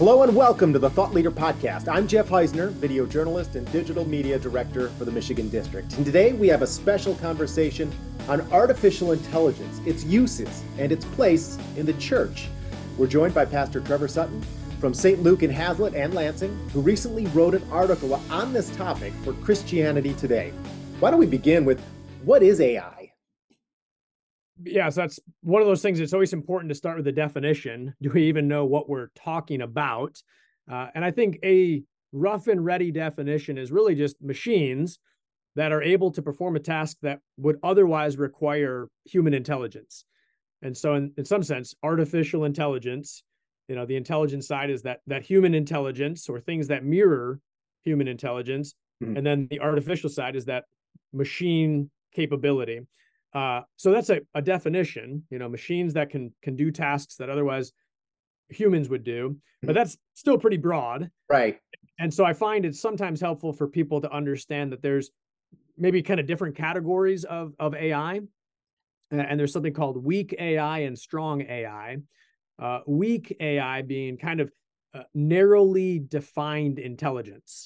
Hello and welcome to the Thought Leader Podcast. I'm Jeff Heisner, video journalist and digital media director for the Michigan District. And today we have a special conversation on artificial intelligence, its uses, and its place in the church. We're joined by Pastor Trevor Sutton from St. Luke in Hazlet and Lansing, who recently wrote an article on this topic for Christianity Today. Why don't we begin with, what is AI? Yeah, so that's one of those things. It's always important to start with the definition. Do we even know what we're talking about? And I think a rough and ready definition is really just machines that are able to perform a task that would otherwise require human intelligence. And so in some sense, artificial intelligence, the intelligence side is that human intelligence or things that mirror human intelligence. Mm-hmm. And then the artificial side is that machine capability. So that's a definition, machines that can do tasks that otherwise humans would do, but that's still pretty broad. Right. And so I find it's sometimes helpful for people to understand that there's maybe kind of different categories of AI. And there's something called weak AI and strong AI. Weak AI being kind of narrowly defined intelligence.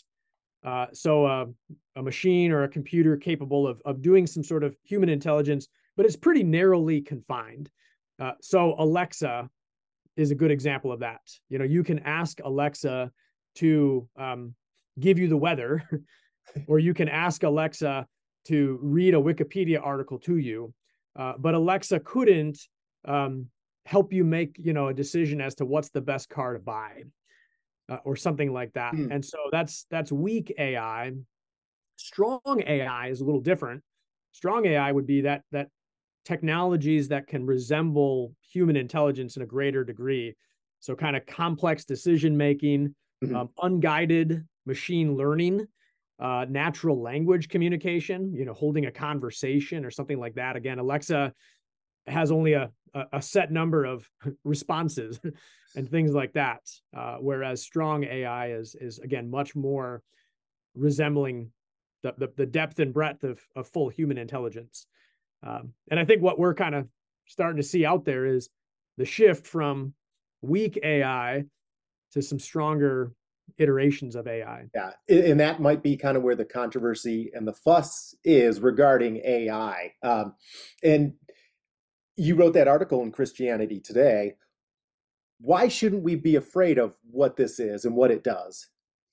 So a machine or a computer capable of doing some sort of human intelligence, but it's pretty narrowly confined. So Alexa is a good example of that. You can ask Alexa to give you the weather, or you can ask Alexa to read a Wikipedia article to you. But Alexa couldn't help you make, a decision as to what's the best car to buy. Or something like that. And so that's weak AI. Strong AI is a little different. Strong AI would be that technologies that can resemble human intelligence in a greater degree. So kind of complex decision making, unguided machine learning, natural language communication, holding a conversation or something like that. Again, Alexa has only a set number of responses and things like that. Whereas strong AI is again, much more resembling the depth and breadth of full human intelligence. And I think what we're kind of starting to see out there is the shift from weak AI to some stronger iterations of AI. Yeah, and that might be kind of where the controversy and the fuss is regarding AI. And you wrote that article in Christianity Today. Why shouldn't we be afraid of what this is and what it does?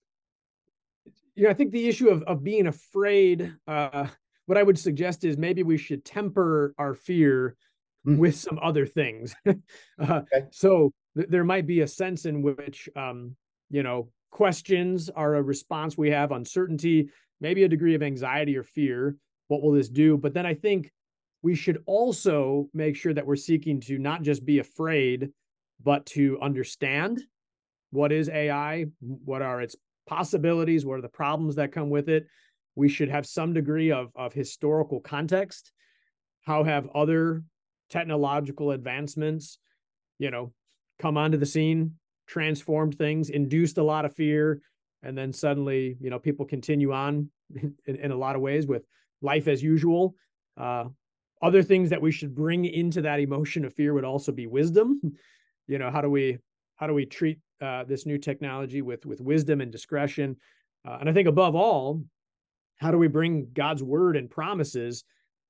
I think the issue of being afraid, what I would suggest is maybe we should temper our fear with some other things. Okay. So there might be a sense in which, questions are a response we have, uncertainty, maybe a degree of anxiety or fear. What will this do? But then I think we should also make sure that we're seeking to not just be afraid, but to understand what is AI, what are its possibilities, what are the problems that come with it. We should have some degree of historical context. How have other technological advancements, come onto the scene, transformed things, induced a lot of fear, and then suddenly, people continue on in a lot of ways with life as usual. Other things that we should bring into that emotion of fear would also be wisdom. How do we treat this new technology with wisdom and discretion? And I think above all, how do we bring God's word and promises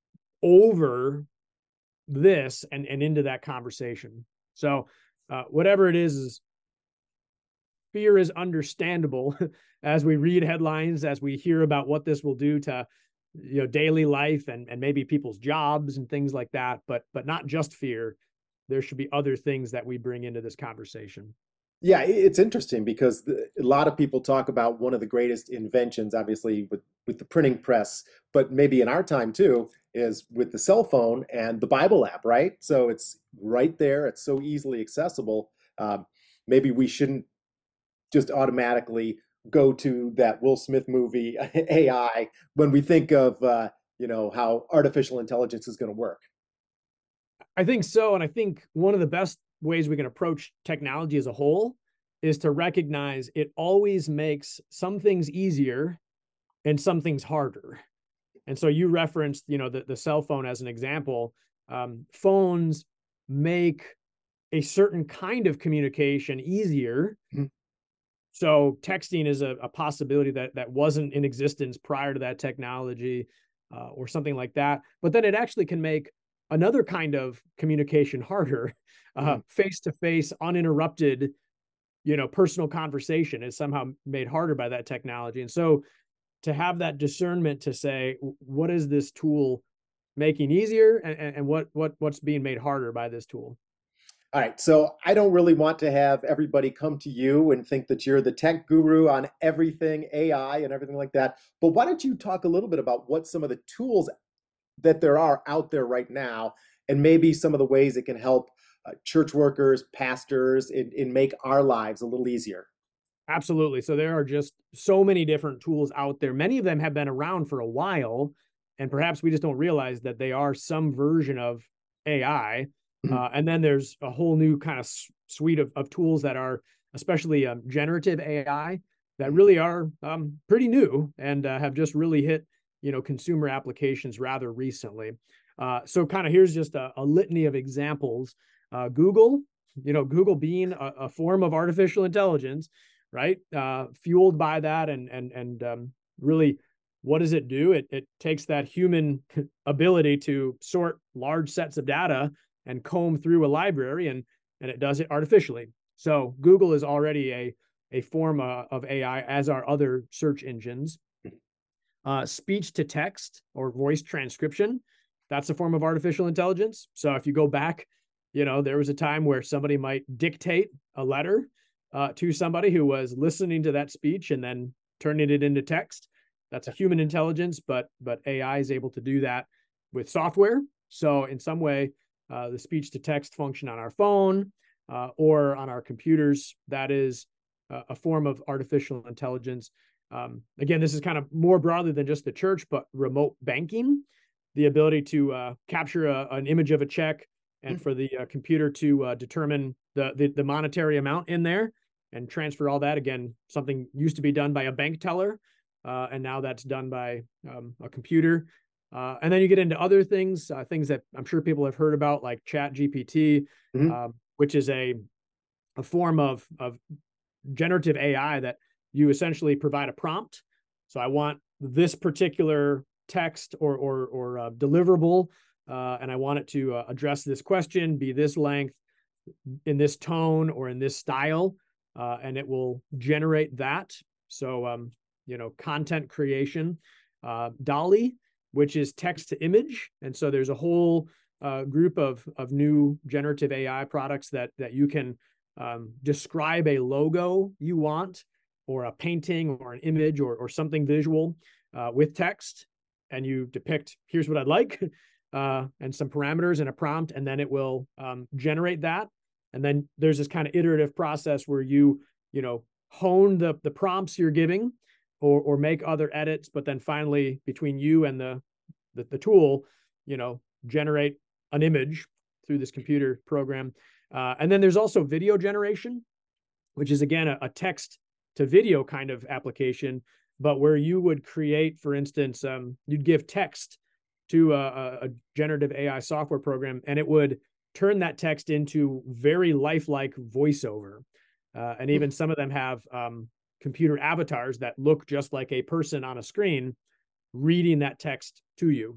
over this and into that conversation? So whatever it is fear is understandable as we read headlines, as we hear about what this will do to daily life and maybe people's jobs and things like that, but not just fear. There should be other things that we bring into this conversation. Yeah, it's interesting because a lot of people talk about one of the greatest inventions, obviously with the printing press, but maybe in our time too, is with the cell phone and the Bible app, right? So it's right there. It's so easily accessible. Maybe we shouldn't just automatically go to that Will Smith movie AI when we think of how artificial intelligence is going to work. I think so, and I think one of the best ways we can approach technology as a whole is to recognize it always makes some things easier and some things harder. And so you referenced, the cell phone as an example. Phones make a certain kind of communication easier So texting is a possibility that wasn't in existence prior to that technology, or something like that. But then it actually can make another kind of communication harder. Mhm. Face-to-face, uninterrupted, personal conversation is somehow made harder by that technology. And so to have that discernment to say, what is this tool making easier, and what's being made harder by this tool? All right, so I don't really want to have everybody come to you and think that you're the tech guru on everything AI and everything like that. But why don't you talk a little bit about what some of the tools that there are out there right now, and maybe some of the ways it can help church workers, pastors, in make our lives a little easier. Absolutely. So there are just so many different tools out there. Many of them have been around for a while, and perhaps we just don't realize that they are some version of AI. Mhm. And then there's a whole new kind of suite of tools that are, especially generative AI, that Mhm. really are pretty new, and have just really hit consumer applications rather recently. So kind of here's just a litany of examples. Google, Google being a form of artificial intelligence, right? Fueled by that, and really, what does it do? It takes that human ability to sort large sets of data and comb through a library, and it does it artificially. So Google is already a form of AI, as are other search engines. Speech to text or voice transcription, that's a form of artificial intelligence. So if you go back, there was a time where somebody might dictate a letter to somebody who was listening to that speech and then turning it into text. That's a human intelligence, but AI is able to do that with software. So in some way, the speech to text function on our phone or on our computers, that is a form of artificial intelligence. Again, this is kind of more broadly than just the church, but remote banking, the ability to capture an image of a check, and for the computer to determine the monetary amount in there and transfer all that. Again, something used to be done by a bank teller, and now that's done by a computer. And then you get into other things that I'm sure people have heard about, like Chat GPT, Mhm. which is a form of generative AI that you essentially provide a prompt. So I want this particular text or deliverable, and I want it to address this question, be this length, in this tone, or in this style, and it will generate that. So content creation. DALL-E, which is text to image, and so there's a whole group of new generative AI products that you can describe a logo you want, or a painting, or an image, or something visual with text, and you depict, here's what I'd like, and some parameters and a prompt, and then it will generate that. And then there's this kind of iterative process where you hone the prompts you're giving, or make other edits, but then finally, between you and the tool, generate an image through this computer program. And then there's also video generation, which is again a text to video kind of application, but where you would create, for instance, you'd give text to a generative AI software program, and it would turn that text into very lifelike voiceover. And even some of them have computer avatars that look just like a person on a screen reading that text to you.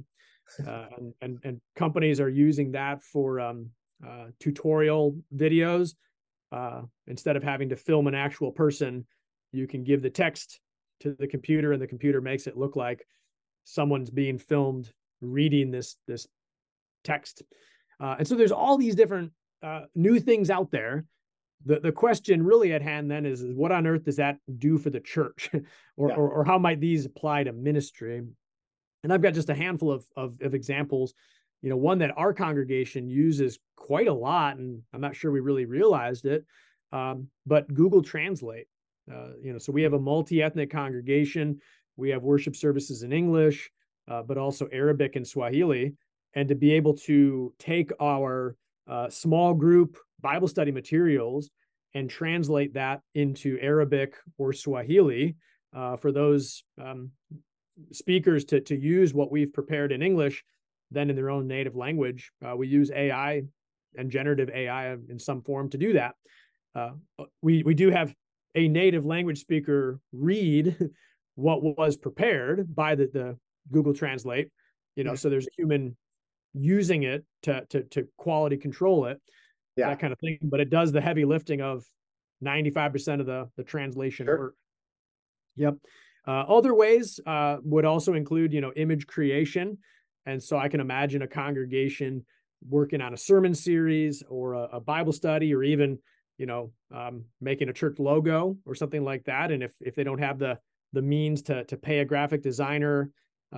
And companies are using that for tutorial videos. Instead of having to film an actual person, you can give the text to the computer, and the computer makes it look like someone's being filmed reading this text. And so there's all these different new things out there. The question really at hand then is what on earth does that do for the church, Yeah. or how might these apply to ministry? And I've got just a handful of examples. One that our congregation uses quite a lot, and I'm not sure we really realized it, but Google Translate. So we have a multi-ethnic congregation. We have worship services in English, but also Arabic and Swahili. And to be able to take our small group Bible study materials and translate that into Arabic or Swahili for those speakers to use what we've prepared in English, then in their own native language. We use AI and generative AI in some form to do that. We do have a native language speaker read what was prepared by the Google Translate, Mhm. so there's a human using it to quality control it, Yeah, that kind of thing. But it does the heavy lifting of 95% of the translation sure. work. Yep. Other ways would also include, image creation. And so I can imagine a congregation working on a sermon series or a Bible study, or even, making a church logo or something like that. And if they don't have the means to pay a graphic designer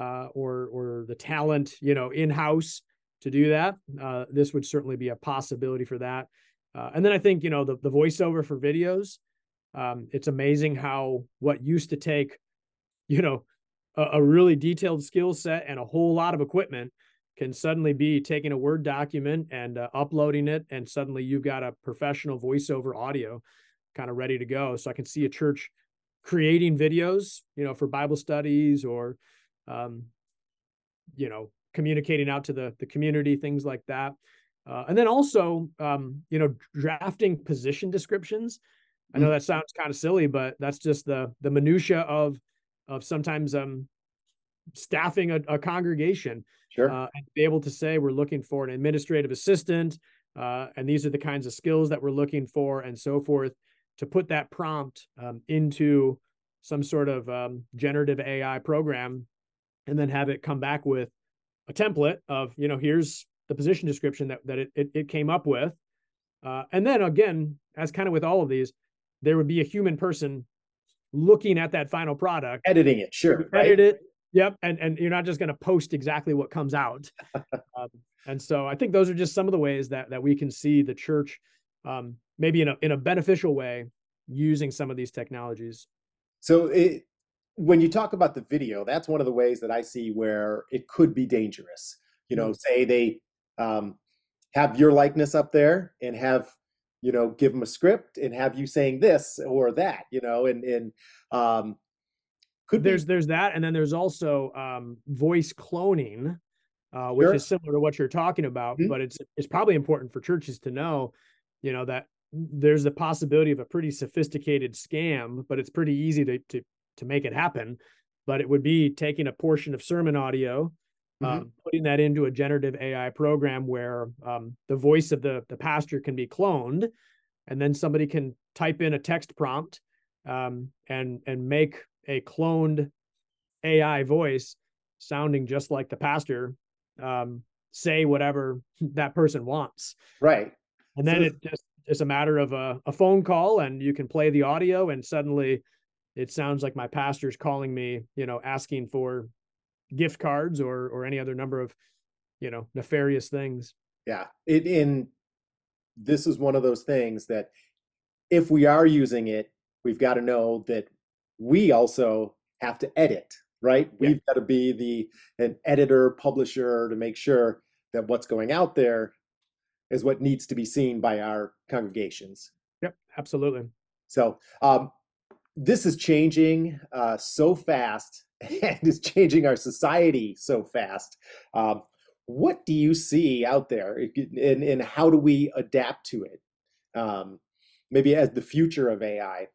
or the talent, in house to do that, this would certainly be a possibility for that. And then I think, the voiceover for videos. It's amazing how what used to take, you know, a really detailed skill set and a whole lot of equipment can suddenly be taking a Word document and uploading it, and suddenly you've got a professional voiceover audio kind of ready to go. So I can see a church creating videos, for Bible studies, or, um, communicating out to the community, things like that. And then also, drafting position descriptions. I know Mhm. that sounds kind of silly, but that's just the minutia of sometimes staffing a congregation, Sure. and be able to say we're looking for an administrative assistant, and these are the kinds of skills that we're looking for, and so forth, to put that prompt into some sort of generative AI program, and then have it come back with a template of, here's the position description that it came up with. And then again, as kind of with all of these, there would be a human person looking at that final product, Editing it, sure, edit right? it. Yep. And you're not just going to post exactly what comes out. Um, and so I think those are just some of the ways that we can see the church, maybe in a beneficial way, using some of these technologies. So when you talk about the video, that's one of the ways that I see where it could be dangerous. Mm. Say they um, have your likeness up there and have, give them a script and have you saying this or that, and um, could be There's that, and then there's also voice cloning, which is sure. similar to what you're talking about, Mhm. but it's probably important for churches to know, that there's the possibility of a pretty sophisticated scam, but it's pretty easy to make it happen. But it would be taking a portion of sermon audio, Mhm. putting that into a generative AI program where the voice of the pastor can be cloned, and then somebody can type in a text prompt, and make a cloned AI voice sounding just like the pastor, say whatever that person wants. Right. And then So it just is a matter of a phone call, and you can play the audio, and suddenly it sounds like my pastor's calling me, asking for gift cards or any other number of, nefarious things. yeah, this is one of those things that if we are using it, we've got to know that we also have to edit, right? Yeah. We've got to be an editor, publisher to make sure that what's going out there is what needs to be seen by our congregations. Yep. Absolutely. So this is changing so fast and is changing our society so fast. Um, what do you see out there, and how do we adapt to it? Um, maybe as the future of AI.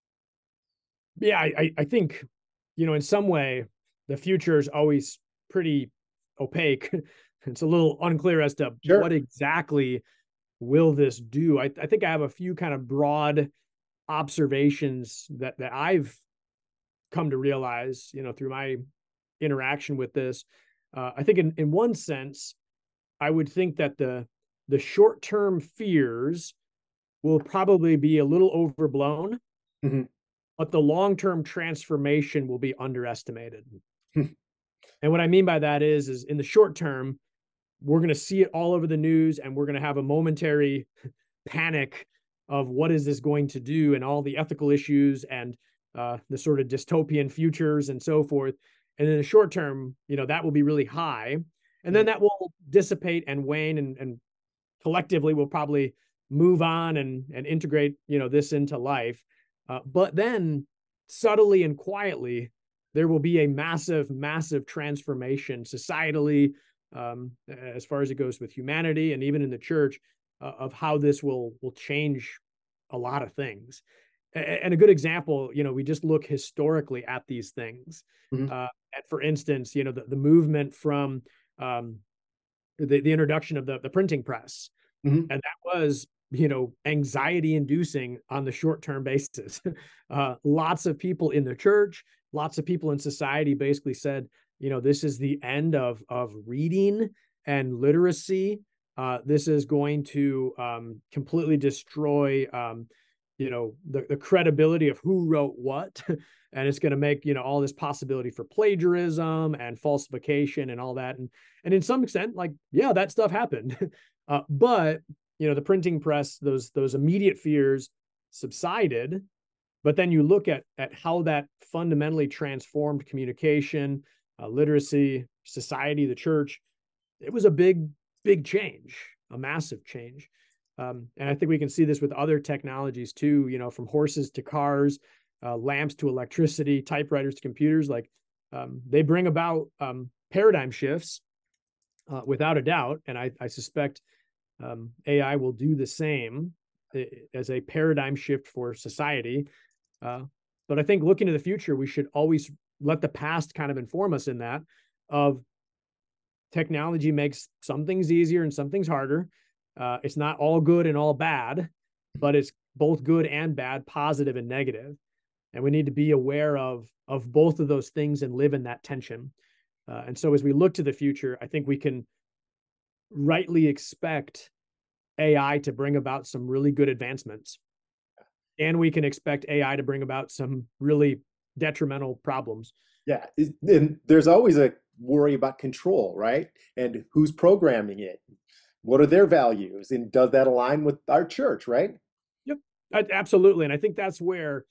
Yeah. I think, in some way, the future is always pretty opaque. It's a little unclear as to what Sure. exactly will this do. I think I have a few kind of broad observations that I've come to realize, through my interaction with this. I think in one sense, I would think that the short-term fears will probably be a little overblown, Mhm. but the long-term transformation will be underestimated. And what I mean by that is in the short term, we're going to see it all over the news, and we're going to have a momentary panic of what is this going to do, and all the ethical issues, and the sort of dystopian futures and so forth. And in the short term, that will be really high. And then Mhm. that will dissipate and wane, and collectively we'll probably move on and integrate, this into life. But then subtly and quietly, there will be a massive, massive transformation societally, as far as it goes with humanity, and even in the church, of how this will change a lot of things. And a good example, we just look historically at these things. Mhm. And for instance, the movement from the introduction of the printing press, Mhm. and that was anxiety inducing on the short-term basis. Lots of people in the church, lots of people in society basically said, this is the end of reading and literacy. This is going to completely destroy the credibility of who wrote what. And it's going to make all this possibility for plagiarism and falsification and all that. And in some extent, like, yeah, that stuff happened. But the printing press, those immediate fears subsided. But then you look at how that fundamentally transformed communication, literacy, society, the church. It was a big change, a massive change. And I think we can see this with other technologies too, from horses to cars, lamps to electricity, typewriters to computers. Like, they bring about paradigm shifts, without a doubt. And I suspect AI will do the same as a paradigm shift for society. But I think looking to the future, we should always let the past kind of inform us in that. Of technology makes some things easier and some things harder. It's not all good and all bad, but it's both good and bad, positive and negative. And we need to be aware of both of those things and live in that tension. And so as we look to the future, I think we can rightly expect AI to bring about some really good advancements. And we can expect AI to bring about some really detrimental problems. Yeah. And there's always a worry about control, right? And who's programming it? What are their values? And does that align with our church, right? Yep, absolutely. And I think that's where,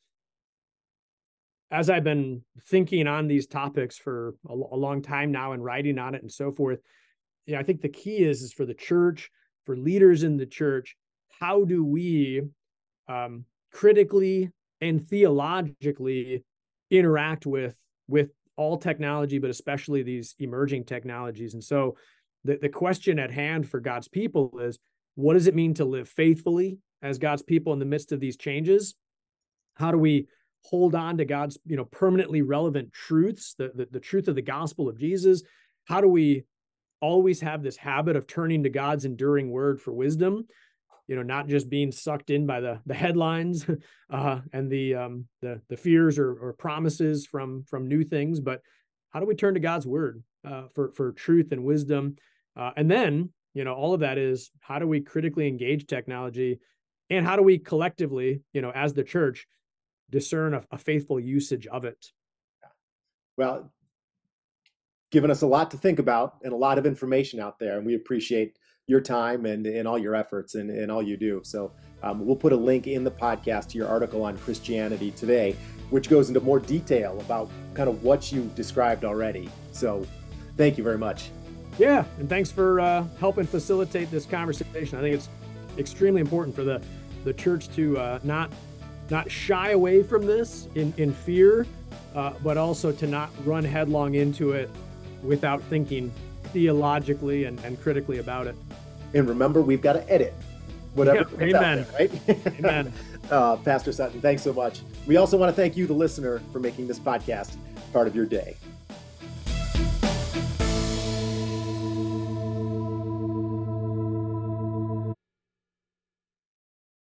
as I've been thinking on these topics for a long time now and writing on it and so forth, I think the key is for the church, for leaders in the church, how do we critically and theologically interact with all technology, but especially these emerging technologies? And so the question at hand for God's people is, what does it mean to live faithfully as God's people in the midst of these changes? How do we hold on to God's permanently relevant truths, the truth of the gospel of Jesus? How do we always have this habit of turning to God's enduring word for wisdom, not just being sucked in by the headlines and the fears or promises from new things, but how do we turn to God's word for truth and wisdom? And then, all of that is, how do we critically engage technology, and how do we collectively, as the church, discern a faithful usage of it? Well, given us a lot to think about and a lot of information out there, and we appreciate your time and all your efforts and all you do. So we'll put a link in the podcast to your article on Christianity Today, which goes into more detail about kind of what you described already. So thank you very much. Yeah, and thanks for helping facilitate this conversation. I think it's extremely important for the church to not shy away from this in fear, but also to not run headlong into it without thinking theologically and critically about it. And remember, we've got to edit whatever. Yeah, amen. There, right? Amen. Pastor Sutton, thanks so much. We also want to thank you, the listener, for making this podcast part of your day.